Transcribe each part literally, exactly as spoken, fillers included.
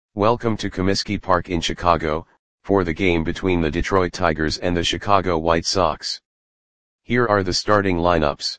Welcome to Comiskey Park in Chicago, for the game between the Detroit Tigers and the Chicago White Sox. Here are the starting lineups.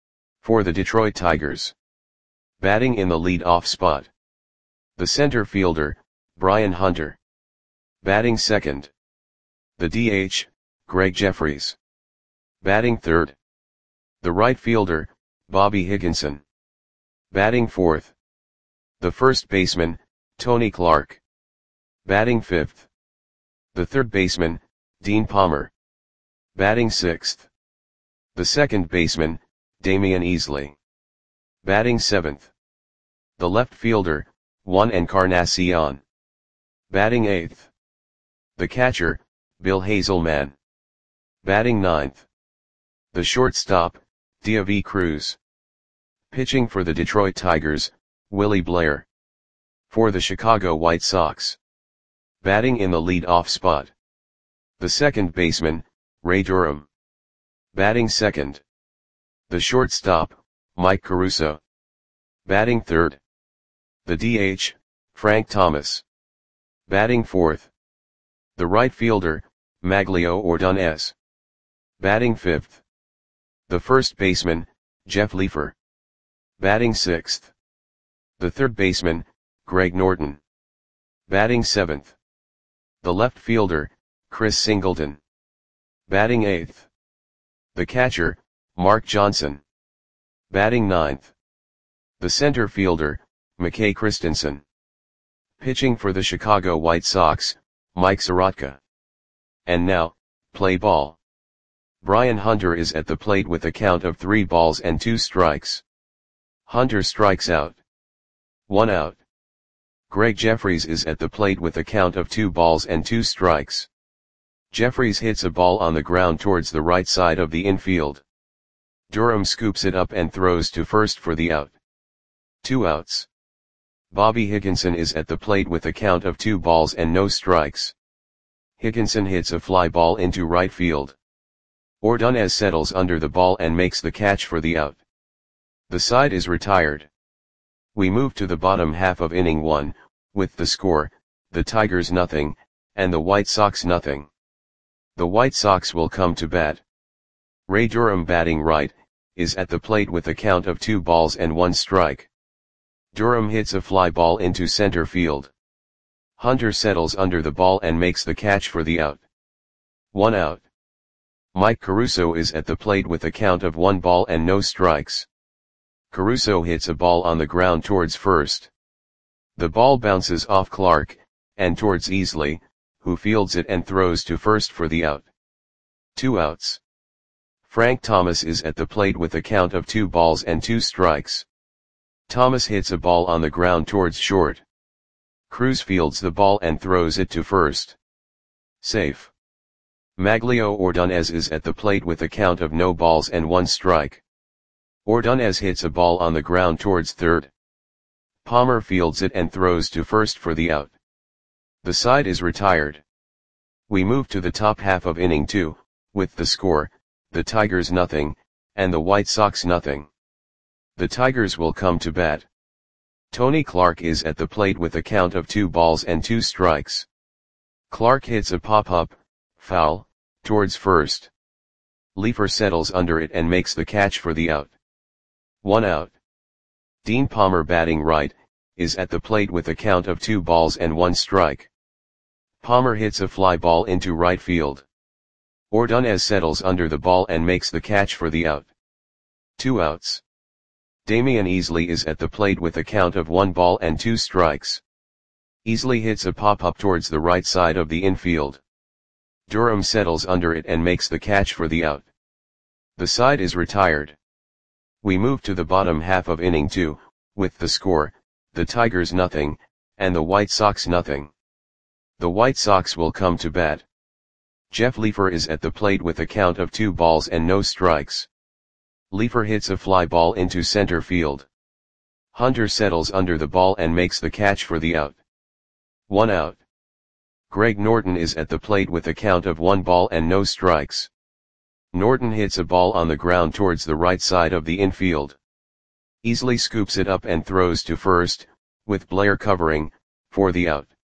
For the Detroit Tigers. Batting in the lead-off spot. The center fielder, Brian Hunter. Batting second. The D H, Greg Jefferies. Batting third. The right fielder, Bobby Higginson. Batting fourth. The first baseman, Tony Clark. Batting fifth. The third baseman, Dean Palmer. Batting sixth. The second baseman, Damian Easley. Batting seventh. The left fielder, Juan Encarnacion. Batting eighth. The catcher, Bill Hazelman. Batting ninth. The shortstop, Deivi Cruz. Pitching for the Detroit Tigers, Willie Blair. For the Chicago White Sox. Batting in the lead-off spot. The second baseman, Ray Durham. Batting second. The shortstop, Mike Caruso. Batting third. The D H, Frank Thomas. Batting fourth. The right fielder, Maglio Ordonez. Batting fifth. The first baseman, Jeff Leefer. Batting sixth. The third baseman, Greg Norton. Batting seventh. The left fielder, Chris Singleton. Batting eighth. The catcher, Mark Johnson. Batting ninth. The center fielder, McKay Christensen. Pitching for the Chicago White Sox, Mike Soroka. And now, play ball. Brian Hunter is at the plate with a count of three balls and two strikes. Hunter strikes out. One out. Greg Jefferies is at the plate with a count of two balls and two strikes. Jefferies hits a ball on the ground towards the right side of the infield. Durham scoops it up and throws to first for the out. Two outs. Bobby Higginson is at the plate with a count of two balls and no strikes. Higginson hits a fly ball into right field. Ordonez settles under the ball and makes the catch for the out. The side is retired. We move to the bottom half of inning one, with the score, the Tigers nothing, and the White Sox nothing. The White Sox will come to bat. Ray Durham, batting right, is at the plate with a count of two balls and one strike. Durham hits a fly ball into center field. Hunter settles under the ball and makes the catch for the out. One out. Mike Caruso is at the plate with a count of one ball and no strikes. Caruso hits a ball on the ground towards first. The ball bounces off Clark, and towards Easley, who fields it and throws to first for the out. Two outs. Frank Thomas is at the plate with a count of two balls and two strikes. Thomas hits a ball on the ground towards short. Cruz fields the ball and throws it to first. Safe. Maglio Ordonez is at the plate with a count of no balls and one strike. Ordonez hits a ball on the ground towards third. Palmer fields it and throws to first for the out. The side is retired. We move to the top half of inning two, with the score, the Tigers nothing, and the White Sox nothing. The Tigers will come to bat. Tony Clark is at the plate with a count of two balls and two strikes. Clark hits a pop-up, foul, towards first. Leefer settles under it and makes the catch for the out. One out. Dean Palmer, batting right, is at the plate with a count of two balls and one strike. Palmer hits a fly ball into right field. Ordonez settles under the ball and makes the catch for the out. Two outs. Damian Easley is at the plate with a count of one ball and two strikes. Easley hits a pop-up towards the right side of the infield. Durham settles under it and makes the catch for the out. The side is retired. We move to the bottom half of inning two, with the score, the Tigers nothing, and the White Sox nothing. The White Sox will come to bat. Jeff Leefer is at the plate with a count of two balls and no strikes. Leefer hits a fly ball into center field. Hunter settles under the ball and makes the catch for the out. One out. Greg Norton is at the plate with a count of one ball and no strikes. Norton hits a ball on the ground towards the right side of the infield. Easley scoops it up and throws to first, with Blair covering, for the out.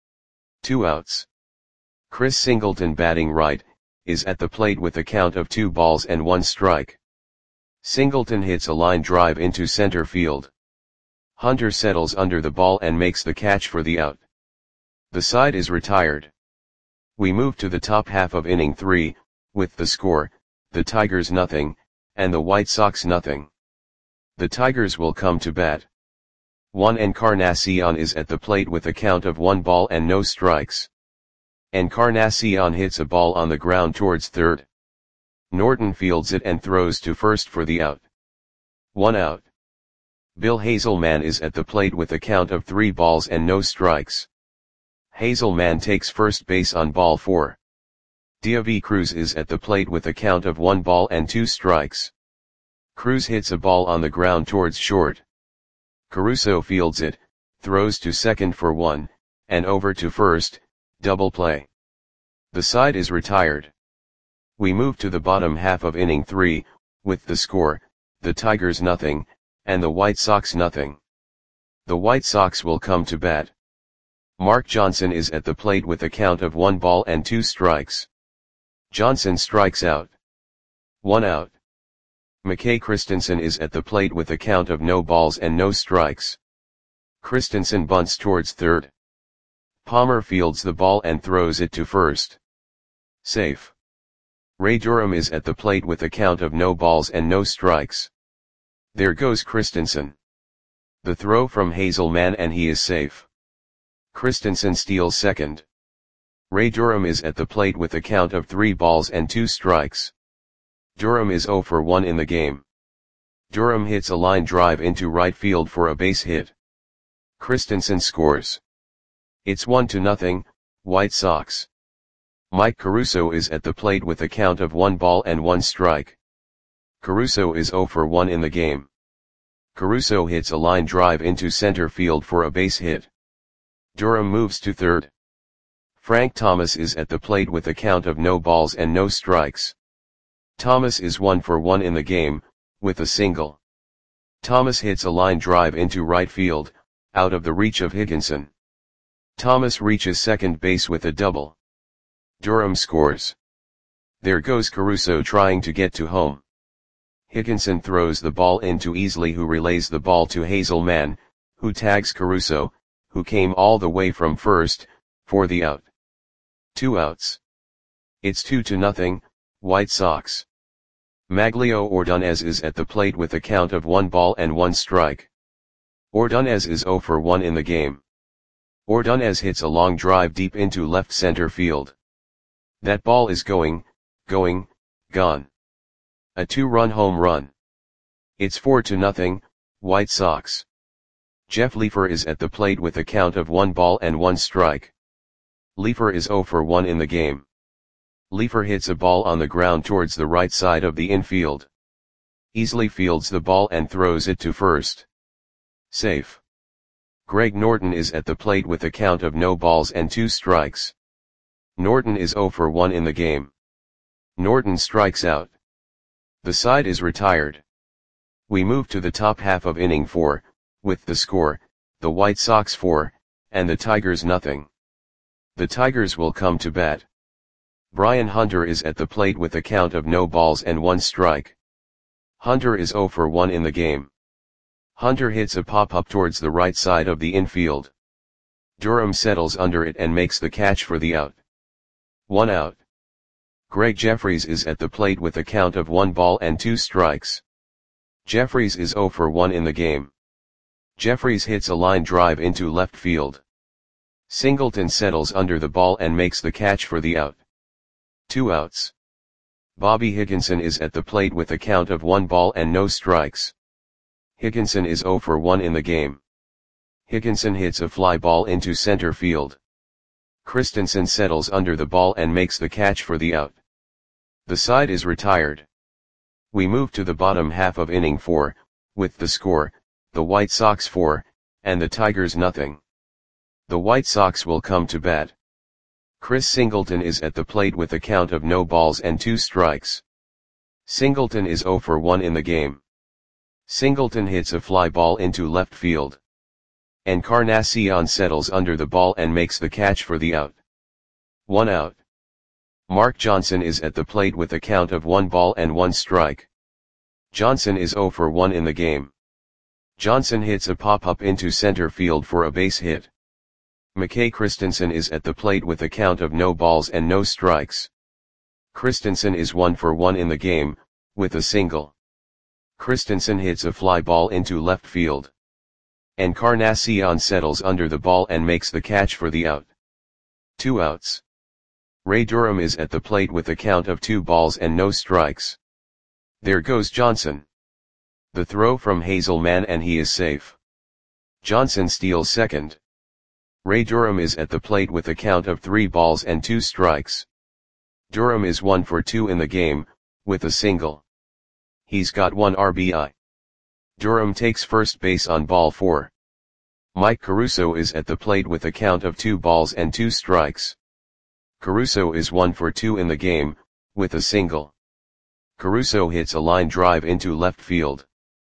Two outs. Chris Singleton, batting right, is at the plate with a count of two balls and one strike. Singleton hits a line drive into center field. Hunter settles under the ball and makes the catch for the out. The side is retired. We move to the top half of inning three, with the score, the Tigers nothing, and the White Sox nothing. The Tigers will come to bat. Juan Encarnacion is at the plate with a count of one ball and no strikes. Encarnacion hits a ball on the ground towards third. Norton fields it and throws to first for the out. One out. Bill Hazelman is at the plate with a count of three balls and no strikes. Hazelman takes first base on ball four. Diaby Cruz is at the plate with a count of one ball and two strikes. Cruz hits a ball on the ground towards short. Caruso fields it, throws to second for one, and over to first, double play. The side is retired. We move to the bottom half of inning three, with the score, the Tigers nothing, and the White Sox nothing. The White Sox will come to bat. Mark Johnson is at the plate with a count of one ball and two strikes. Johnson strikes out. One out. McKay Christensen is at the plate with a count of no balls and no strikes. Christensen bunts towards third. Palmer fields the ball and throws it to first. Safe. Ray Durham is at the plate with a count of no balls and no strikes. There goes Christensen. The throw from Hazelman and he is safe. Christensen steals second. Ray Durham is at the plate with a count of three balls and two strikes. Durham is oh for one in the game. Durham hits a line drive into right field for a base hit. Christensen scores. It's one to nothing, White Sox. Mike Caruso is at the plate with a count of one ball and one strike. Caruso is oh for one in the game. Caruso hits a line drive into center field for a base hit. Durham moves to third. Frank Thomas is at the plate with a count of no balls and no strikes. Thomas is one for one in the game, with a single. Thomas hits a line drive into right field, out of the reach of Higginson. Thomas reaches second base with a double. Durham scores. There goes Caruso trying to get to home. Higginson throws the ball into Easley, who relays the ball to Hazelman, who tags Caruso, who came all the way from first, for the out. Two outs. It's two to nothing, White Sox. Maglio Ordonez is at the plate with a count of one ball and one strike. Ordonez is oh for one in the game. Ordonez hits a long drive deep into left center field. That ball is going, going, gone. A two-run home run. It's four to nothing, White Sox. Jeff Leefer is at the plate with a count of one ball and one strike. Leefer is oh for one in the game. Leefer hits a ball on the ground towards the right side of the infield. Easley fields the ball and throws it to first. Safe. Greg Norton is at the plate with a count of no balls and two strikes. Norton is oh for one in the game. Norton strikes out. The side is retired. We move to the top half of inning four, with the score, the White Sox four, and the Tigers nothing. The Tigers will come to bat. Brian Hunter is at the plate with a count of no balls and one strike. Hunter is oh for one in the game. Hunter hits a pop-up towards the right side of the infield. Durham settles under it and makes the catch for the out. One out. Greg Jeffries is at the plate with a count of one ball and two strikes. Jeffries is oh for one in the game. Jeffries hits a line drive into left field. Singleton settles under the ball and makes the catch for the out. Two outs. Bobby Higginson is at the plate with a count of one ball and no strikes. Higginson is oh for one in the game. Higginson hits a fly ball into center field. Christensen settles under the ball and makes the catch for the out. The side is retired. We move to the bottom half of inning four, with the score, the White Sox four, and the Tigers nothing. The White Sox will come to bat. Chris Singleton is at the plate with a count of no balls and two strikes. Singleton is oh for one in the game. Singleton hits a fly ball into left field. Encarnacion settles under the ball and makes the catch for the out. One out. Mark Johnson is at the plate with a count of one ball and one strike. Johnson is zero for one in the game. Johnson hits a pop-up into center field for a base hit. McKay Christensen is at the plate with a count of no balls and no strikes. Christensen is one for one in the game, with a single. Christensen hits a fly ball into left field. Encarnacion settles under the ball and makes the catch for the out. Two outs. Ray Durham is at the plate with a count of two balls and no strikes. There goes Johnson. The throw from Hazelman and he is safe. Johnson steals second. Ray Durham is at the plate with a count of three balls and two strikes. Durham is one for two in the game, with a single. He's got one R B I. Durham takes first base on ball four. Mike Caruso is at the plate with a count of two balls and two strikes. Caruso is one for two in the game, with a single. Caruso hits a line drive into left field.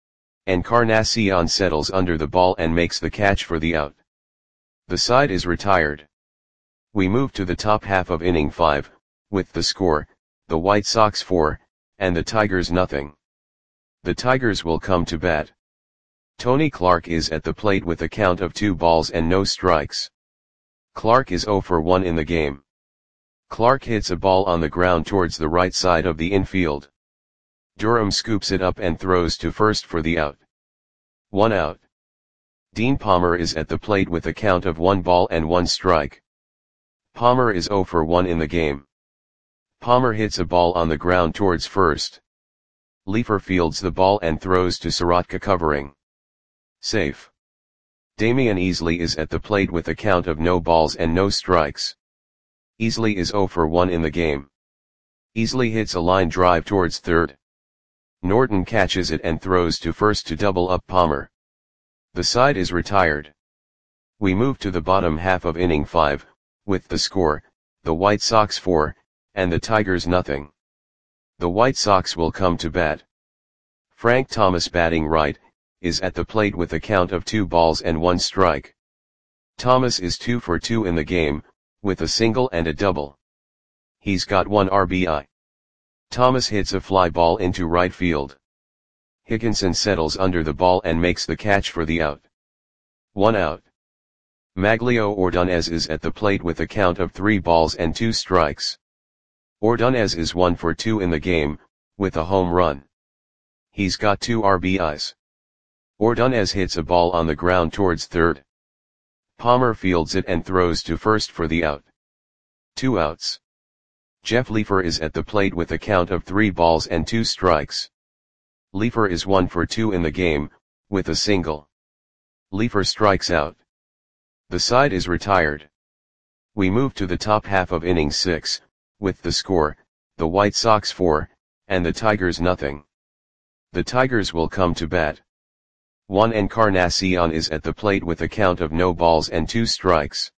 Encarnacion settles under the ball and makes the catch for the out. The side is retired. We move to the top half of inning five, with the score, the White Sox four, and the Tigers nothing. The Tigers will come to bat. Tony Clark is at the plate with a count of two balls and no strikes. Clark is zero for one in the game. Clark hits a ball on the ground towards the right side of the infield. Durham scoops it up and throws to first for the out. One out. Dean Palmer is at the plate with a count of one ball and one strike. Palmer is zero for one in the game. Palmer hits a ball on the ground towards first. Leefer fields the ball and throws to Sorotka covering. Safe. Damian Easley is at the plate with a count of no balls and no strikes. Easley is zero for one in the game. Easley hits a line drive towards third. Norton catches it and throws to first to double up Palmer. The side is retired. We move to the bottom half of inning five, with the score, the White Sox four, and the Tigers nothing. The White Sox will come to bat. Frank Thomas, batting right, is at the plate with a count of two balls and one strike. Thomas is two for two in the game, with a single and a double. He's got one R B I. Thomas hits a fly ball into right field. Higginson settles under the ball and makes the catch for the out. One out. Maglio Ordonez is at the plate with a count of three balls and two strikes. Ordonez is one for two in the game, with a home run. He's got two R B Is. Ordonez hits a ball on the ground towards third. Palmer fields it and throws to first for the out. Two outs. Jeff Leefer is at the plate with a count of three balls and two strikes. Leefer is one for two in the game, with a single. Leefer strikes out. The side is retired. We move to the top half of inning six, with the score, the White Sox four, and the Tigers nothing. The Tigers will come to bat. Juan Encarnacion is at the plate with a count of no balls and two strikes.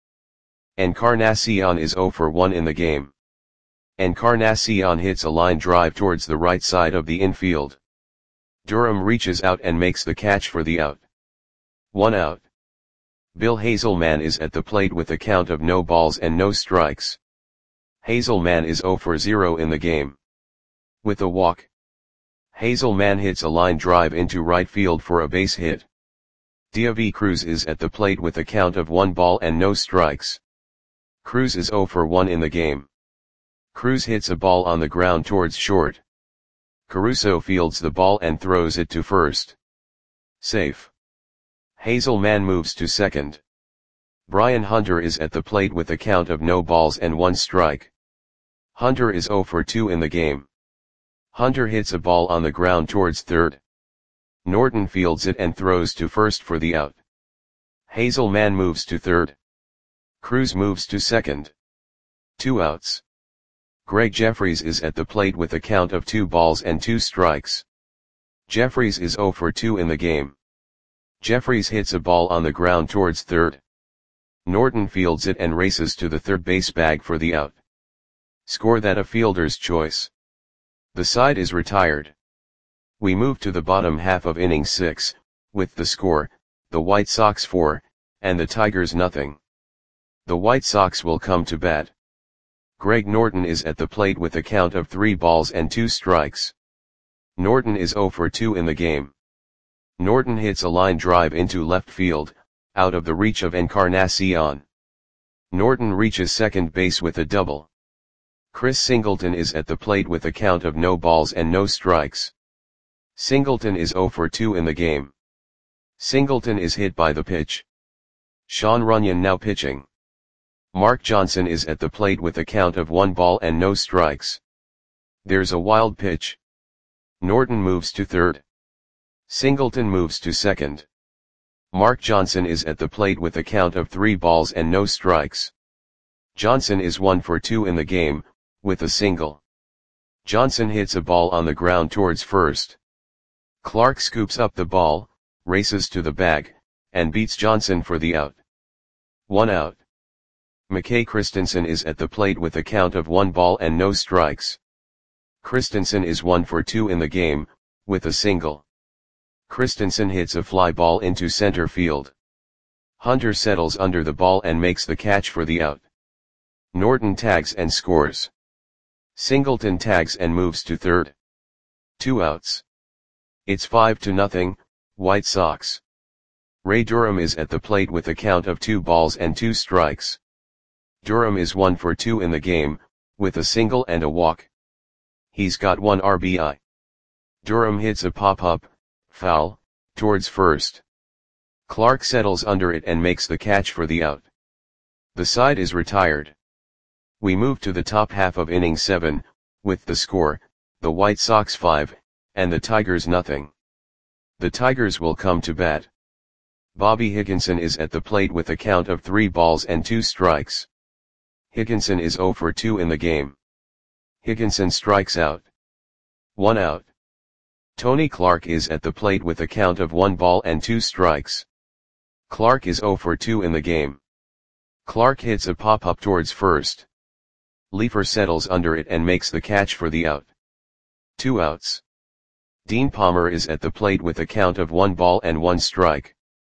Encarnacion is zero for one in the game. Encarnacion hits a line drive towards the right side of the infield. Durham reaches out and makes the catch for the out. One out. Bill Hazelman is at the plate with a count of no balls and no strikes. Hazelman is zero for zero in the game. With a walk. Hazelman hits a line drive into right field for a base hit. Diavi Cruz is at the plate with a count of one ball and no strikes. Cruz is zero for one in the game. Cruz hits a ball on the ground towards short. Caruso fields the ball and throws it to first. Safe. Hazelman moves to second. Brian Hunter is at the plate with a count of no balls and one strike. Hunter is zero for two in the game. Hunter hits a ball on the ground towards third. Norton fields it and throws to first for the out. Hazelman moves to third. Cruz moves to second. Two outs. Greg Jeffries is at the plate with a count of two balls and two strikes. Jeffries is zero for two in the game. Jeffries hits a ball on the ground towards third. Norton fields it and races to the third base bag for the out. Score that a fielder's choice. The side is retired. We move to the bottom half of inning six, with the score, the White Sox four, and the Tigers nothing. The White Sox will come to bat. Greg Norton is at the plate with a count of three balls and two strikes. Norton is zero for two in the game. Norton hits a line drive into left field, out of the reach of Encarnacion. Norton reaches second base with a double. Chris Singleton is at the plate with a count of no balls and no strikes. Singleton is zero for two in the game. Singleton is hit by the pitch. Sean Runyon now pitching. Mark Johnson is at the plate with a count of one ball and no strikes. There's a wild pitch. Norton moves to third. Singleton moves to second. Mark Johnson is at the plate with a count of three balls and no strikes. Johnson is one for two in the game, with a single. Johnson hits a ball on the ground towards first. Clark scoops up the ball, races to the bag, and beats Johnson for the out. One out. McKay Christensen is at the plate with a count of one ball and no strikes. Christensen is one for two in the game, with a single. Christensen hits a fly ball into center field. Hunter settles under the ball and makes the catch for the out. Norton tags and scores. Singleton tags and moves to third. Two outs. It's five to nothing, White Sox. Ray Durham is at the plate with a count of two balls and two strikes. Durham is one for two in the game, with a single and a walk. He's got one R B I. Durham hits a pop-up, foul, towards first. Clark settles under it and makes the catch for the out. The side is retired. We move to the top half of inning seven, with the score, the White Sox five, and the Tigers nothing. The Tigers will come to bat. Bobby Higginson is at the plate with a count of three balls and two strikes. Higginson is zero for two in the game. Higginson strikes out. One out. Tony Clark is at the plate with a count of one ball and two strikes. Clark is zero for two in the game. Clark hits a pop-up towards first. Leefer settles under it and makes the catch for the out. Two outs. Dean Palmer is at the plate with a count of one ball and one strike.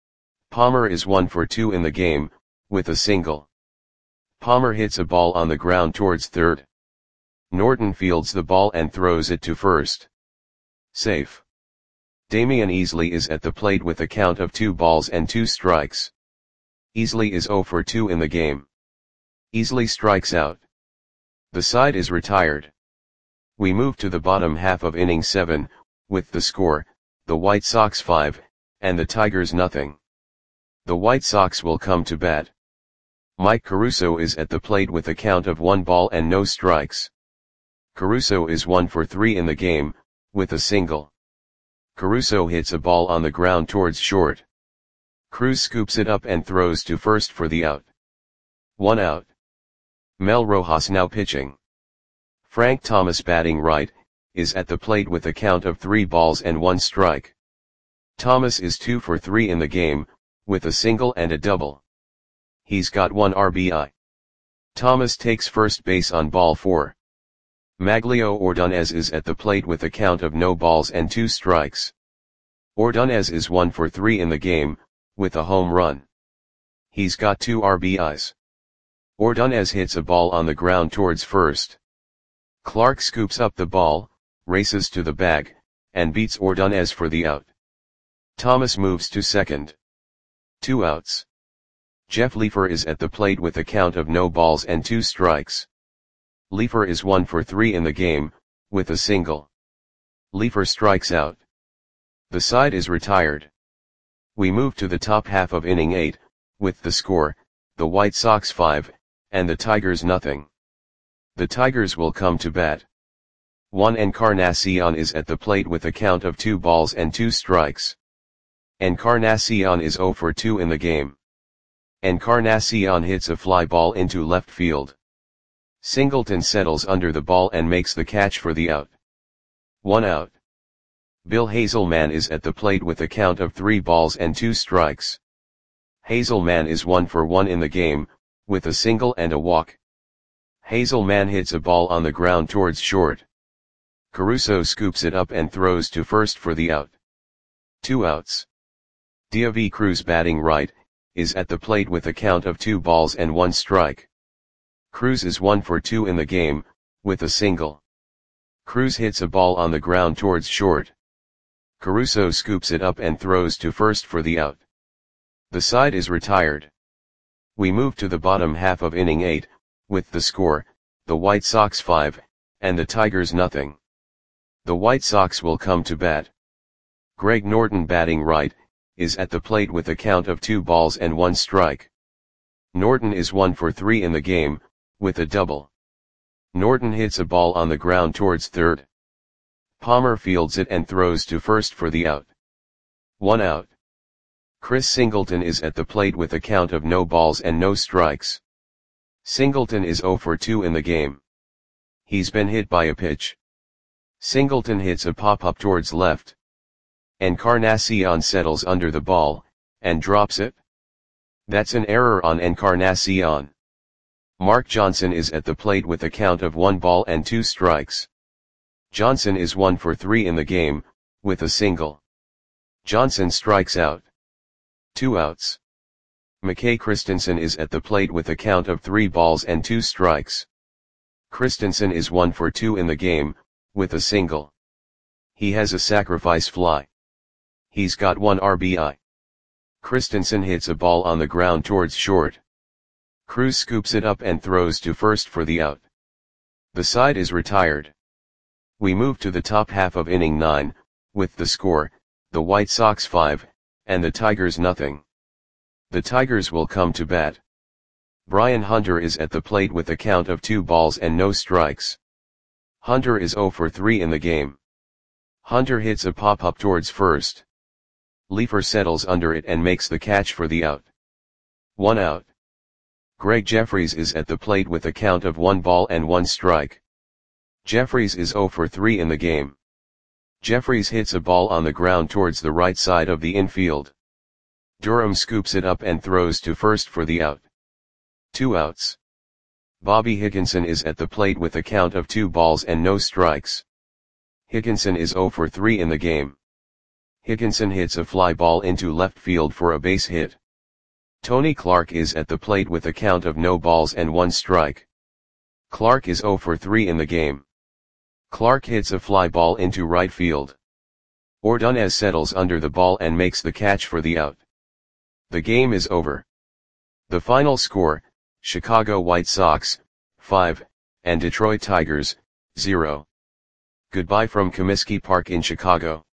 Palmer is one for two in the game, with a single. Palmer hits a ball on the ground towards third. Norton fields the ball and throws it to first. Safe. Damian Easley is at the plate with a count of two balls and two strikes. Easley is zero for two in the game. Easley strikes out. The side is retired. We move to the bottom half of inning seven, with the score, the White Sox five, and the Tigers nothing. The White Sox will come to bat. Mike Caruso is at the plate with a count of one ball and no strikes. Caruso is one for three in the game, with a single. Caruso hits a ball on the ground towards short. Cruz scoops it up and throws to first for the out. One out. Mel Rojas now pitching. Frank Thomas batting right, is at the plate with a count of three balls and one strike. Thomas is two for three in the game, with a single and a double. He's got one R B I. Thomas takes first base on ball four. Maglio Ordonez is at the plate with a count of no balls and two strikes. Ordonez is one for three in the game, with a home run. He's got two R B Is. Ordonez hits a ball on the ground towards first. Clark scoops up the ball, races to the bag, and beats Ordonez for the out. Thomas moves to second. Two outs. Jeff Leefer is at the plate with a count of no balls and two strikes. Leefer is one for three in the game, with a single. Leefer strikes out. The side is retired. We move to the top half of inning eight, with the score, the White Sox five, and the Tigers nothing. The Tigers will come to bat. Juan Encarnacion is at the plate with a count of two balls and two strikes. Encarnacion is zero for two in the game. Encarnacion hits a fly ball into left field. Singleton settles under the ball and makes the catch for the out. One out. Bill Hazelman is at the plate with a count of three balls and two strikes. Hazelman is one for one in the game, with a single and a walk. Hazelman hits a ball on the ground towards short. Caruso scoops it up and throws to first for the out. Two outs. Diavi Cruz batting right, is at the plate with a count of two balls and one strike. Cruz is one for two in the game, with a single. Cruz hits a ball on the ground towards short. Caruso scoops it up and throws to first for the out. The side is retired. We move to the bottom half of inning eight, with the score, the White Sox five, and the Tigers nothing. The White Sox will come to bat. Greg Norton, batting right, is at the plate with a count of two balls and one strike. Norton is one for three in the game, with a double. Norton hits a ball on the ground towards third. Palmer fields it and throws to first for the out. One out. Chris Singleton is at the plate with a count of no balls and no strikes. Singleton is zero for two in the game. He's been hit by a pitch. Singleton hits a pop-up towards left. Encarnacion settles under the ball, and drops it. That's an error on Encarnacion. Mark Johnson is at the plate with a count of one ball and two strikes. Johnson is one for three in the game, with a single. Johnson strikes out. Two outs. McKay Christensen is at the plate with a count of three balls and two strikes. Christensen is one for two in the game, with a single. He has a sacrifice fly. He's got one R B I. Christensen hits a ball on the ground towards short. Cruz scoops it up and throws to first for the out. The side is retired. We move to the top half of inning nine, with the score, the White Sox five, and the Tigers nothing. The Tigers will come to bat. Brian Hunter is at the plate with a count of two balls and no strikes. Hunter is zero for three in the game. Hunter hits a pop-up towards first. Leefer settles under it and makes the catch for the out. One out. Greg Jeffries is at the plate with a count of one ball and one strike. Jeffries is zero for three in the game. Jeffries hits a ball on the ground towards the right side of the infield. Durham scoops it up and throws to first for the out. Two outs. Bobby Higginson is at the plate with a count of two balls and no strikes. Higginson is zero for three in the game. Higginson hits a fly ball into left field for a base hit. Tony Clark is at the plate with a count of no balls and one strike. Clark is zero for three in the game. Clark hits a fly ball into right field. Ordonez settles under the ball and makes the catch for the out. The game is over. The final score, Chicago White Sox, five, and Detroit Tigers, zero. Goodbye from Comiskey Park in Chicago.